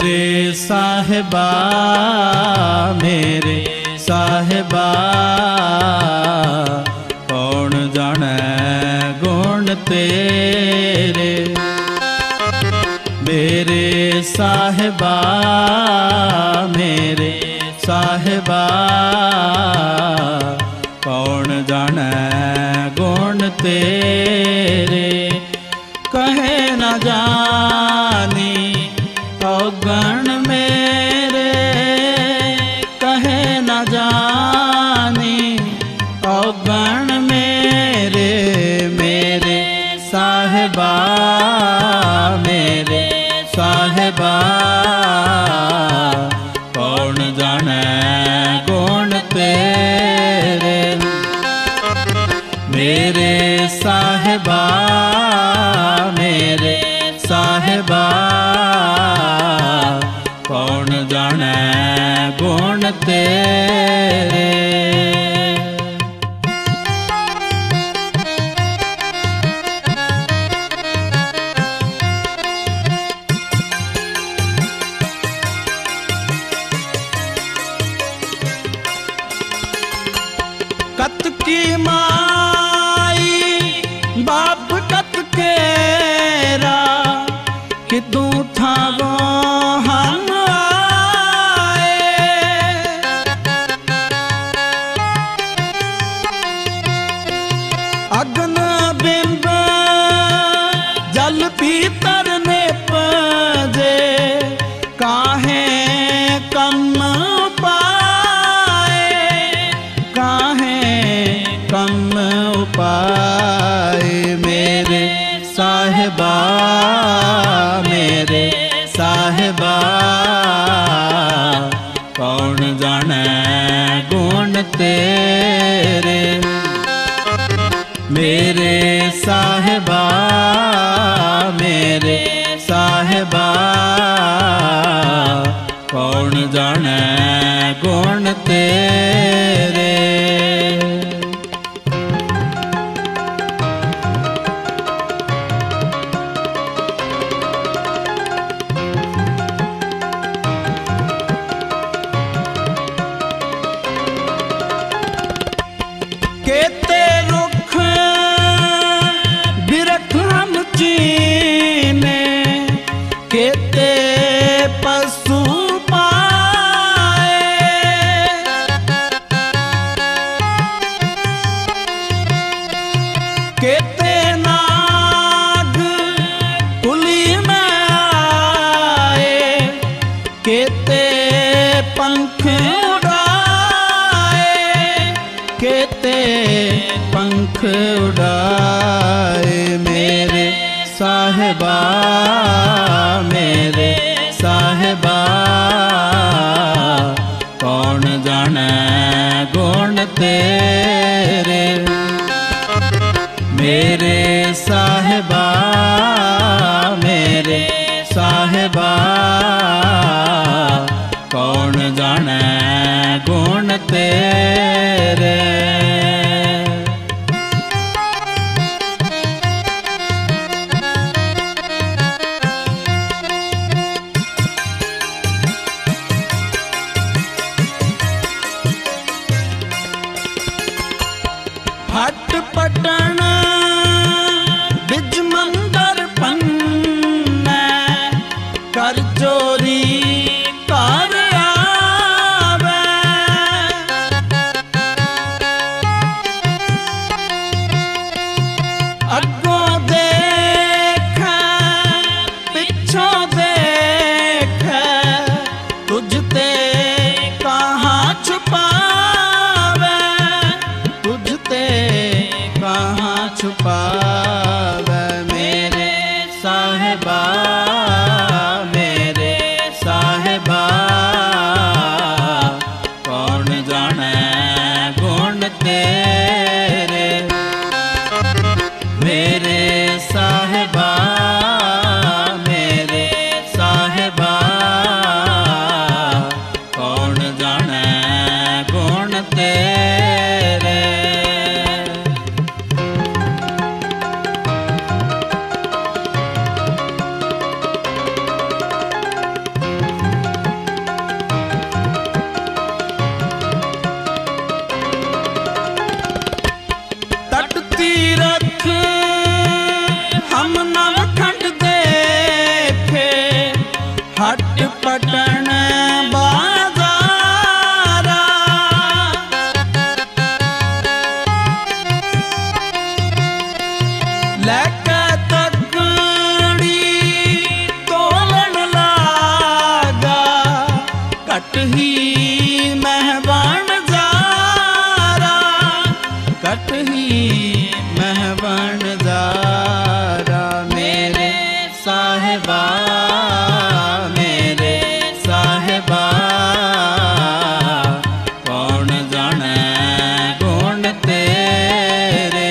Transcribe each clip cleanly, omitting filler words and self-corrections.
मेरे साहिबा मेरे साहिबा कौन जाने गुण तेरे। मेरे साहिबा मेरे साहिबा कौन जाने गुण तेरे। कहे न जानी अवगण मेरे, कहे न जानी अवगण मेरे। मेरे साहिबा मेरे साहिबा कौन जाने गुण तेरे। मेरे साहिबा मेरे साहिबा कौन जाने गुण तेरे। कत की माई बाप कत केरा, किदू था वो हम आए। अग्न बिंब जल पीतर ने पजे, काहे कम पाए काहे कम उपाय। मेरे साहिबा मेरे साहिबा कौन जाने गुण तेरे। मेरे साहिबा मेरे साहिबा कौन जाने गुण तेरे। केते रुख बिरख हम चीने, केते पशु पाए। केते नाग कुली में आए, केते पंख उड़ाए केते पंख उड़ाए। मेरे साहिबा मेरे साहिबा कौन जाने गुण तेरे। मेरे साहिबा मेरे साहिबा कौन जाने गुण तेरे। हट पटन बिज मंदर पन्ने, कर चोरी कर आवे। अगों देख पिछों देख, तुझते कहाँ छुपावे तुझते कहाँ छुपावे। मेरे साहिबा मेरे साहिबा पटन बाजारा लैके तकड़ी तोलन लागा कटही महबन जारा कटही महबन जारा मेरे साहिबा मेरे साहिबा कौन जाने गुण तेरे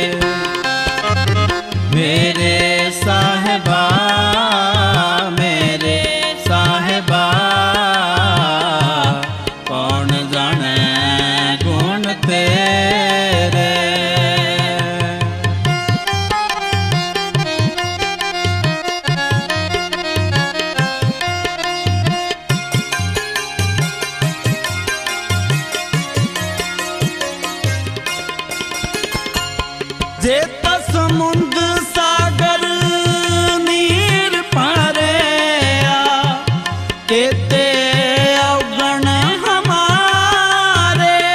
मेरे साहिबा मेरे साहिबा कौन जाने गुण तेरे जे समुंद सागर नीर भरिया केते अवगण हमारे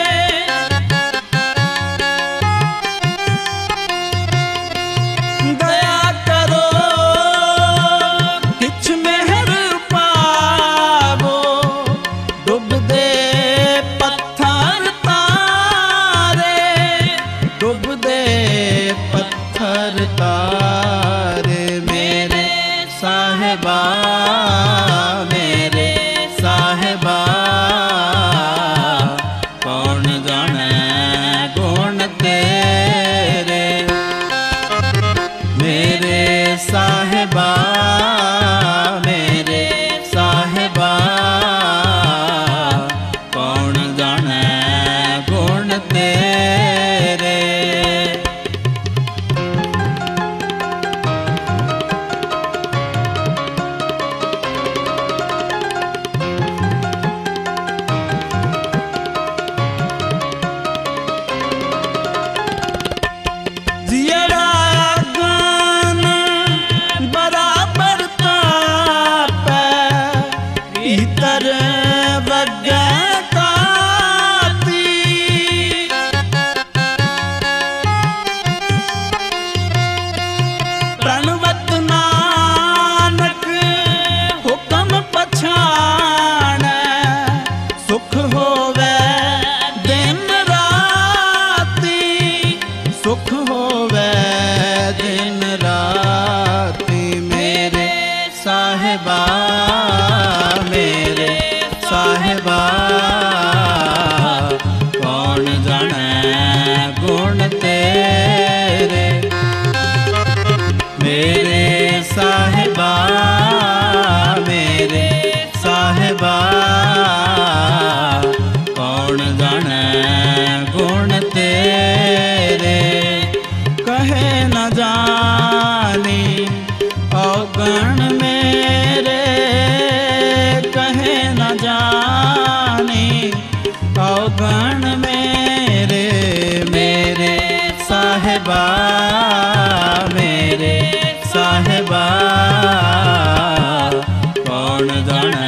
दया करो किछ मेहर पावो डुब दे पत्थर तारे डुब दे पत्थर तारे मेरे साहिबा मेरे साहिबा कौन जाने गुण तेरे मेरे साहिबा मेरे साहिबा कौन जाने गुण तेरे भीतर वगे काती प्रणवत नानक हुक्म पछाण सुख होवे दिन राती सुख होवे दिन राती मेरे साहिबा मेरे साहिबा कौन जाने गुण तेरे मेरे साहिबा मेरे साहिबा कौन जाने गुण तेरे कहे न जानी अवगण मेरे कहे न जानी अवगण मेरे मेरे साहिबा मेरे साहिबा कौन जाने